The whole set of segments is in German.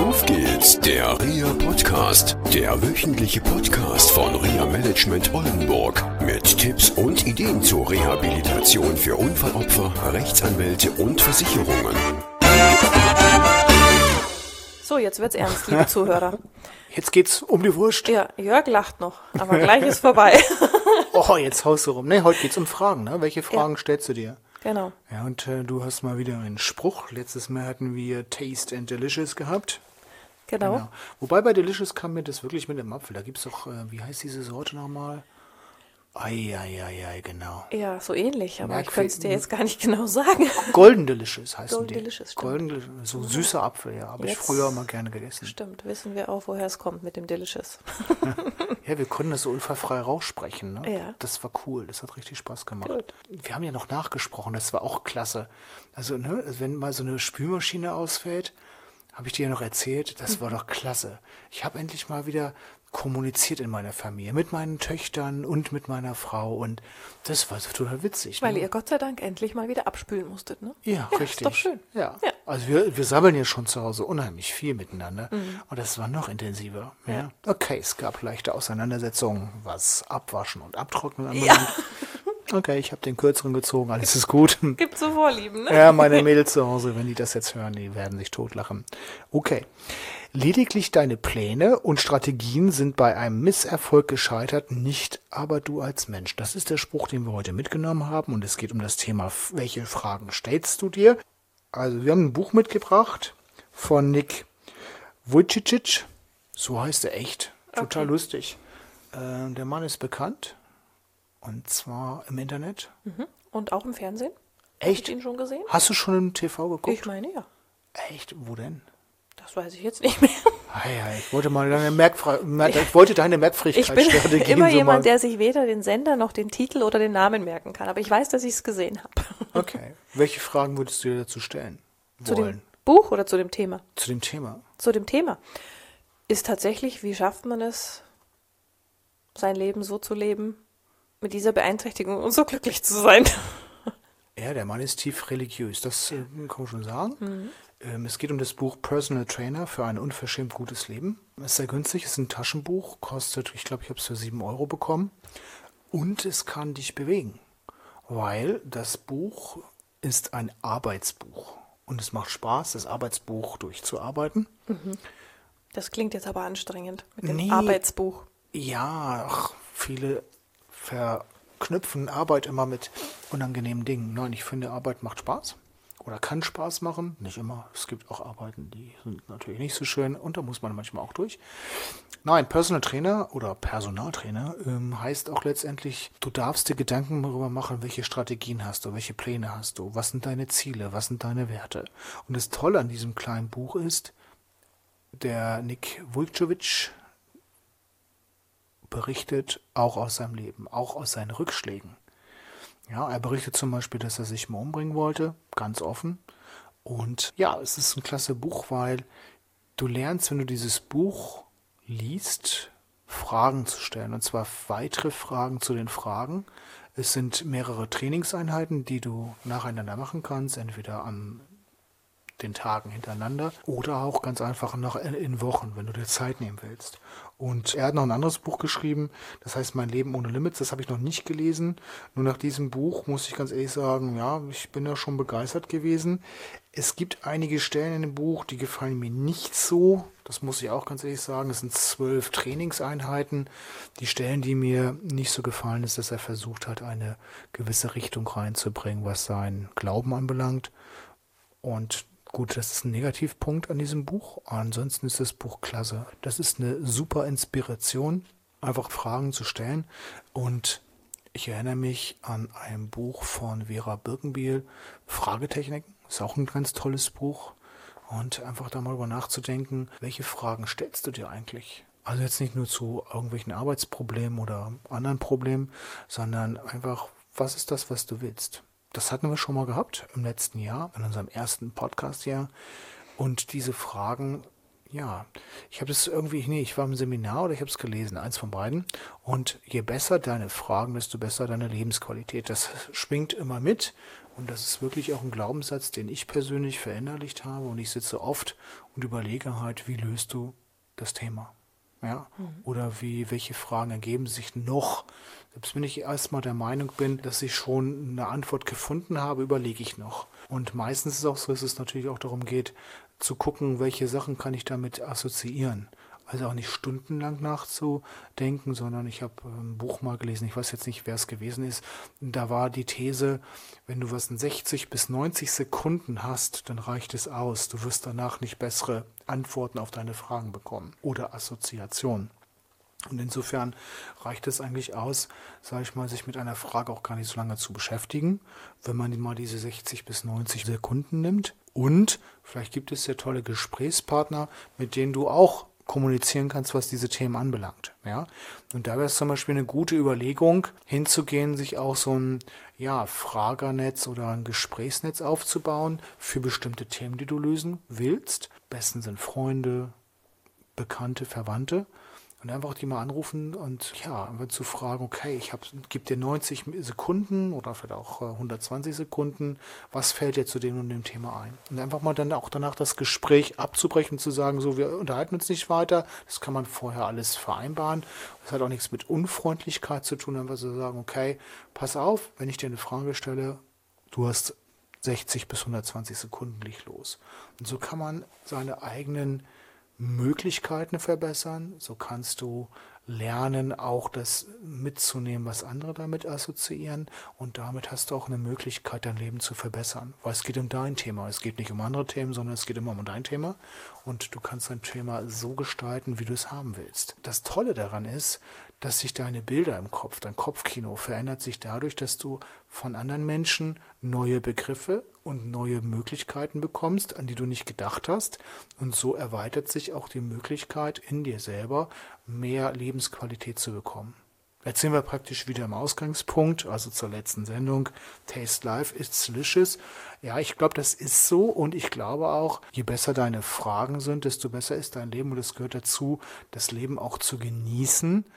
Auf geht's, der RIA Podcast, der wöchentliche Podcast von RIA Management Oldenburg mit Tipps und Ideen zur Rehabilitation für Unfallopfer, Rechtsanwälte und Versicherungen. So, jetzt wird's ernst, liebe Zuhörer. Jetzt geht's um die Wurst. Ja, Jörg lacht noch, aber gleich ist vorbei. Oh, jetzt haust du rum. Nee, heute geht's um Fragen, ne? Welche Fragen stellst du dir? Genau. Ja, und du hast mal wieder einen Spruch. Letztes Mal hatten wir Taste and Delicious gehabt. Genau. Wobei bei Delicious kam mir das wirklich mit dem Apfel. Da gibt's doch, wie heißt diese Sorte nochmal? Ei, genau. Ja, so ähnlich, aber ich könnte es dir jetzt gar nicht genau sagen. Golden Delicious heißen Golden die. Delicious, stimmt. Golden, so süßer Apfel, ja. Habe ich Jetzt- früher mal gerne gegessen. Stimmt, wissen wir auch, woher es kommt mit dem Delicious. Ja, wir konnten das so unfallfrei raussprechen. Ne? Ja. Das war cool, das hat richtig Spaß gemacht. Gut. Wir haben ja noch nachgesprochen, das war auch klasse. Also, ne, wenn mal so eine Spülmaschine ausfällt, habe ich dir ja noch erzählt, das war doch klasse. Ich habe endlich mal wieder kommuniziert in meiner Familie, mit meinen Töchtern und mit meiner Frau und das war so total witzig. Weil ne? ihr Gott sei Dank endlich mal wieder abspülen musstet, ne? Ja, richtig. Ist doch schön. Ja. Ja. Also wir sammeln ja schon zu Hause unheimlich viel miteinander. Und das war noch intensiver. Ja. Okay, es gab leichte Auseinandersetzungen, was Abwaschen und Abtrocknen anbelangt. Okay, ich habe den kürzeren gezogen, alles ist gut. Gibt so Vorlieben, ne? Ja, meine Mädels zu Hause, wenn die das jetzt hören, die werden sich totlachen. Okay. Lediglich deine Pläne und Strategien sind bei einem Misserfolg gescheitert, nicht aber du als Mensch. Das ist der Spruch, den wir heute mitgenommen haben und es geht um das Thema, welche Fragen stellst du dir? Also wir haben ein Buch mitgebracht von Nick Vujicic, so heißt er echt, total lustig. Der Mann ist bekannt und zwar im Internet. Und auch im Fernsehen? Echt? Hast du ihn schon gesehen? Hast du schon im TV geguckt? Ich meine, ja. Echt? Wo denn? Das weiß ich jetzt nicht mehr. Ich wollte mal deine Merkfähigkeit Ich bin immer jemand, der sich weder den Sender noch den Titel oder den Namen merken kann. Aber ich weiß, dass ich es gesehen habe. Okay. Welche Fragen würdest du dir dazu stellen Zu dem wollen? Buch oder zu dem Thema? Zu dem Thema. Zu dem Thema ist tatsächlich, wie schafft man es, sein Leben so zu leben, mit dieser Beeinträchtigung und so glücklich zu sein? Ja, der Mann ist tief religiös, das kann man schon sagen. Es geht um das Buch Personal Trainer für ein unverschämt gutes Leben. Es ist sehr günstig, es ist ein Taschenbuch, kostet, ich glaube, ich habe es für 7 Euro bekommen. Und es kann dich bewegen, weil das Buch ist ein Arbeitsbuch. Und es macht Spaß, das Arbeitsbuch durchzuarbeiten. Das klingt jetzt aber anstrengend mit dem Nee. Arbeitsbuch. Ja, viele verknüpfen Arbeit immer mit unangenehmen Dingen. Nein, ich finde, Arbeit macht Spaß oder kann Spaß machen. Nicht immer. Es gibt auch Arbeiten, die sind natürlich nicht so schön und da muss man manchmal auch durch. Nein, Personal Trainer oder Personaltrainer heißt auch letztendlich, du darfst dir Gedanken darüber machen, welche Strategien hast du, welche Pläne hast du, was sind deine Ziele, was sind deine Werte. Und das Tolle an diesem kleinen Buch ist, der Nick Vujicic berichtet auch aus seinem Leben, auch aus seinen Rückschlägen. Ja, er berichtet zum Beispiel, dass er sich mal umbringen wollte, ganz offen. Und ja, es ist ein klasse Buch, weil du lernst, wenn du dieses Buch liest, Fragen zu stellen. Und zwar weitere Fragen zu den Fragen. Es sind mehrere Trainingseinheiten, die du nacheinander machen kannst, entweder an den Tagen hintereinander oder auch ganz einfach in Wochen, wenn du dir Zeit nehmen willst. Und er hat noch ein anderes Buch geschrieben, das heißt Mein Leben ohne Limits, das habe ich noch nicht gelesen. Nur nach diesem Buch muss ich ganz ehrlich sagen, ja, ich bin da schon begeistert gewesen. Es gibt einige Stellen in dem Buch, die gefallen mir nicht so, das muss ich auch ganz ehrlich sagen. Es sind 12 Trainingseinheiten. Die Stellen, die mir nicht so gefallen, ist, dass er versucht hat, eine gewisse Richtung reinzubringen, was seinen Glauben anbelangt. Und gut, das ist ein Negativpunkt an diesem Buch. Ansonsten ist das Buch klasse. Das ist eine super Inspiration, einfach Fragen zu stellen. Und ich erinnere mich an ein Buch von Vera Birkenbiel, Fragetechniken. Ist auch ein ganz tolles Buch. Und einfach da mal drüber nachzudenken, welche Fragen stellst du dir eigentlich? Also jetzt nicht nur zu irgendwelchen Arbeitsproblemen oder anderen Problemen, sondern einfach, was ist das, was du willst? Das hatten wir schon mal gehabt im letzten Jahr, in unserem ersten Podcast-Jahr. Und diese Fragen Ja, ich habe das irgendwie, nee, ich war im Seminar oder ich habe es gelesen, eins von beiden. Und je besser deine Fragen, desto besser deine Lebensqualität. Das schwingt immer mit. Und das ist wirklich auch ein Glaubenssatz, den ich persönlich verinnerlicht habe. Und ich sitze oft und überlege halt, wie löst du das Thema? Ja? Oder welche Fragen ergeben sich noch? Selbst wenn ich erstmal der Meinung bin, dass ich schon eine Antwort gefunden habe, überlege ich noch. Und meistens ist es auch so, dass es natürlich auch darum geht, zu gucken, welche Sachen kann ich damit assoziieren. Also auch nicht stundenlang nachzudenken, sondern ich habe ein Buch mal gelesen, ich weiß jetzt nicht, wer es gewesen ist. Da war die These, wenn du was in 60 bis 90 Sekunden hast, dann reicht es aus. Du wirst danach nicht bessere Antworten auf deine Fragen bekommen oder Assoziationen. Und insofern reicht es eigentlich aus, sage ich mal, sich mit einer Frage auch gar nicht so lange zu beschäftigen, wenn man mal diese 60 bis 90 Sekunden nimmt. Und vielleicht gibt es ja tolle Gesprächspartner, mit denen du auch kommunizieren kannst, was diese Themen anbelangt. Ja? Und da wäre es zum Beispiel eine gute Überlegung, hinzugehen, sich auch so ein Fragernetz oder ein Gesprächsnetz aufzubauen für bestimmte Themen, die du lösen willst. Am besten sind Freunde, Bekannte, Verwandte. Und einfach die mal anrufen und einfach zu fragen, okay, gebe dir 90 Sekunden oder vielleicht auch 120 Sekunden, was fällt dir zu dem und dem Thema ein? Und einfach mal dann auch danach das Gespräch abzubrechen, zu sagen, so, wir unterhalten uns nicht weiter, das kann man vorher alles vereinbaren. Das hat auch nichts mit Unfreundlichkeit zu tun, einfach so sagen, okay, pass auf, wenn ich dir eine Frage stelle, du hast 60 bis 120 Sekunden, leg los. Und so kann man seine eigenen Möglichkeiten verbessern, so kannst du lernen, auch das mitzunehmen, was andere damit assoziieren, und damit hast du auch eine Möglichkeit, dein Leben zu verbessern, weil es geht um dein Thema, es geht nicht um andere Themen, sondern es geht immer um dein Thema und du kannst dein Thema so gestalten, wie du es haben willst. Das Tolle daran ist, dass sich deine Bilder im Kopf, dein Kopfkino verändert sich dadurch, dass du von anderen Menschen neue Begriffe und neue Möglichkeiten bekommst, an die du nicht gedacht hast. Und so erweitert sich auch die Möglichkeit, in dir selber mehr Lebensqualität zu bekommen. Jetzt sind wir praktisch wieder im Ausgangspunkt, also zur letzten Sendung. Taste Life is delicious. Ja, ich glaube, das ist so, und ich glaube auch, je besser deine Fragen sind, desto besser ist dein Leben, und es gehört dazu, das Leben auch zu genießen.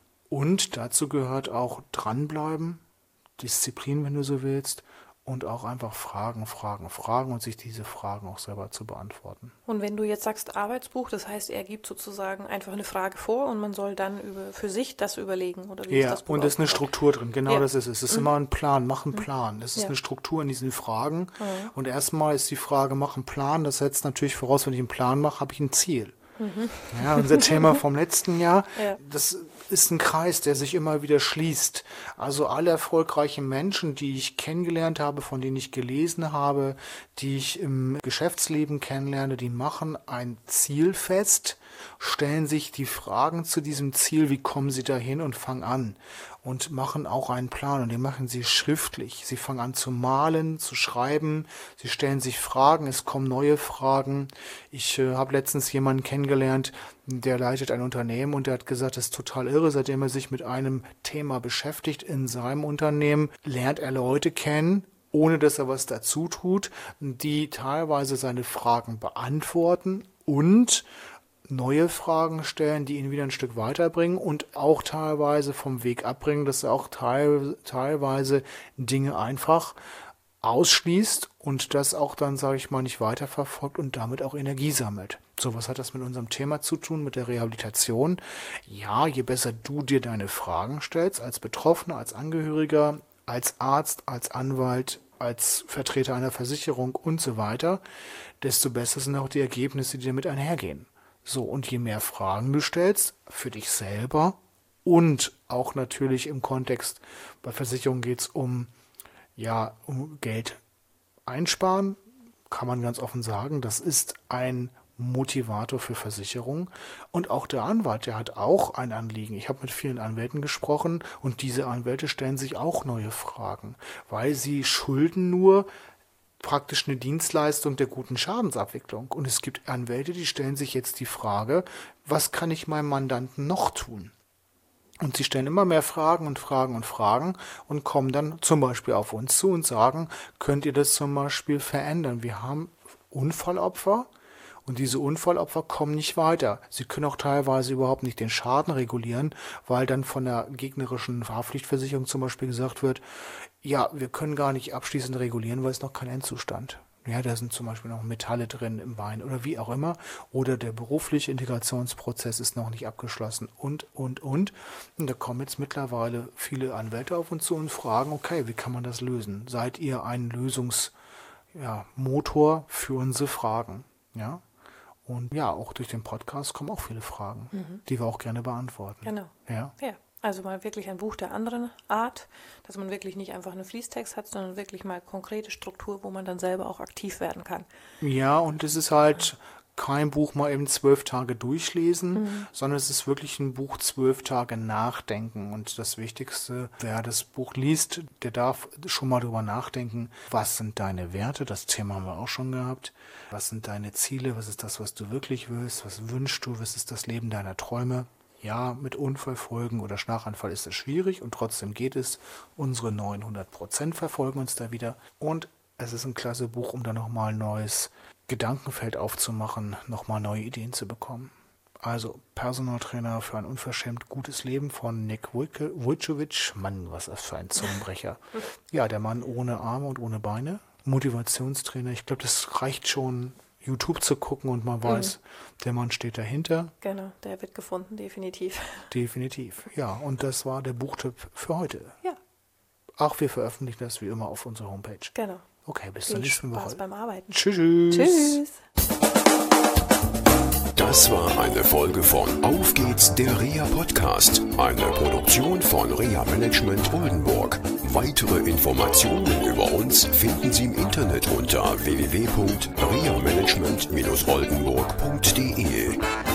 Und dazu gehört auch dranbleiben, Disziplin, wenn du so willst, und auch einfach fragen und sich diese Fragen auch selber zu beantworten. Und wenn du jetzt sagst Arbeitsbuch, das heißt, er gibt sozusagen einfach eine Frage vor und man soll dann für sich das überlegen, oder wie ist das Buch und es ist eine Struktur drin, genau, das ist es. Es ist immer ein Plan, mach einen Plan. Es ist Ja. eine Struktur in diesen Fragen. Und erstmal ist die Frage, mach einen Plan. Das setzt natürlich voraus, wenn ich einen Plan mache, habe ich ein Ziel. Ja, unser Thema vom letzten Jahr, das ist ein Kreis, der sich immer wieder schließt. Also alle erfolgreichen Menschen, die ich kennengelernt habe, von denen ich gelesen habe, die ich im Geschäftsleben kennenlerne, die machen ein Ziel fest, stellen sich die Fragen zu diesem Ziel, wie kommen sie dahin, und fangen an. Und machen auch einen Plan, und den machen sie schriftlich. Sie fangen an zu malen, zu schreiben, sie stellen sich Fragen, es kommen neue Fragen. Ich habe letztens jemanden kennengelernt, der leitet ein Unternehmen, und der hat gesagt, das ist total irre, seitdem er sich mit einem Thema beschäftigt in seinem Unternehmen, lernt er Leute kennen, ohne dass er was dazu tut, die teilweise seine Fragen beantworten und neue Fragen stellen, die ihn wieder ein Stück weiterbringen und auch teilweise vom Weg abbringen, dass er auch teilweise Dinge einfach ausschließt und das auch dann, sage ich mal, nicht weiterverfolgt und damit auch Energie sammelt. So, was hat das mit unserem Thema zu tun, mit der Rehabilitation? Ja, je besser du dir deine Fragen stellst, als Betroffener, als Angehöriger, als Arzt, als Anwalt, als Vertreter einer Versicherung und so weiter, desto besser sind auch die Ergebnisse, die damit einhergehen. So, und je mehr Fragen du stellst für dich selber und auch natürlich im Kontext, bei Versicherungen geht es um Geld einsparen, kann man ganz offen sagen, das ist ein Motivator für Versicherungen. Und auch der Anwalt, der hat auch ein Anliegen. Ich habe mit vielen Anwälten gesprochen, und diese Anwälte stellen sich auch neue Fragen, weil sie schulden nur praktisch eine Dienstleistung der guten Schadensabwicklung. Und es gibt Anwälte, die stellen sich jetzt die Frage, was kann ich meinem Mandanten noch tun? Und sie stellen immer mehr Fragen und kommen dann zum Beispiel auf uns zu und sagen, könnt ihr das zum Beispiel verändern? Wir haben Unfallopfer, Und diese Unfallopfer kommen nicht weiter. Sie können auch teilweise überhaupt nicht den Schaden regulieren, weil dann von der gegnerischen Haftpflichtversicherung zum Beispiel gesagt wird, ja, wir können gar nicht abschließend regulieren, weil es noch kein Endzustand. Ja, da sind zum Beispiel noch Metalle drin im Bein oder wie auch immer. Oder der berufliche Integrationsprozess ist noch nicht abgeschlossen und. Und da kommen jetzt mittlerweile viele Anwälte auf uns zu und fragen, okay, wie kann man das lösen? Seid ihr ein Lösungsmotor für unsere Fragen? Ja. Und ja, auch durch den Podcast kommen auch viele Fragen, die wir auch gerne beantworten. Genau. Ja. Also mal wirklich ein Buch der anderen Art, dass man wirklich nicht einfach einen Fließtext hat, sondern wirklich mal konkrete Struktur, wo man dann selber auch aktiv werden kann. Ja, und es ist halt kein Buch mal eben 12 Tage durchlesen, sondern es ist wirklich ein Buch 12 Tage nachdenken. Und das Wichtigste, wer das Buch liest, der darf schon mal drüber nachdenken, was sind deine Werte, das Thema haben wir auch schon gehabt, was sind deine Ziele, was ist das, was du wirklich willst, was wünschst du, was ist das Leben deiner Träume. Ja, mit Unfallfolgen oder Schlaganfall ist es schwierig und trotzdem geht es. Unsere 900% verfolgen uns da wieder. Und es ist ein klasse Buch, um da nochmal ein neues Gedankenfeld aufzumachen, nochmal neue Ideen zu bekommen. Also Personal-Trainer für ein unverschämt gutes Leben von Nick Vujicic. Mann, was ist das für ein Zungenbrecher. Ja, der Mann ohne Arme und ohne Beine. Motivationstrainer. Ich glaube, das reicht schon, YouTube zu gucken und man weiß, der Mann steht dahinter. Genau, der wird gefunden, definitiv. Definitiv, ja. Und das war der Buchtipp für heute. Ja. Auch wir veröffentlichen das wie immer auf unserer Homepage. Genau. Okay, bis Viel zur nächsten Woche. Spaß beim Arbeiten. Tschüss. Tschüss. Das war eine Folge von Auf geht's, der Reha Podcast, eine Produktion von Reha Management Oldenburg. Weitere Informationen über uns finden Sie im Internet unter www.rehamanagement-oldenburg.de.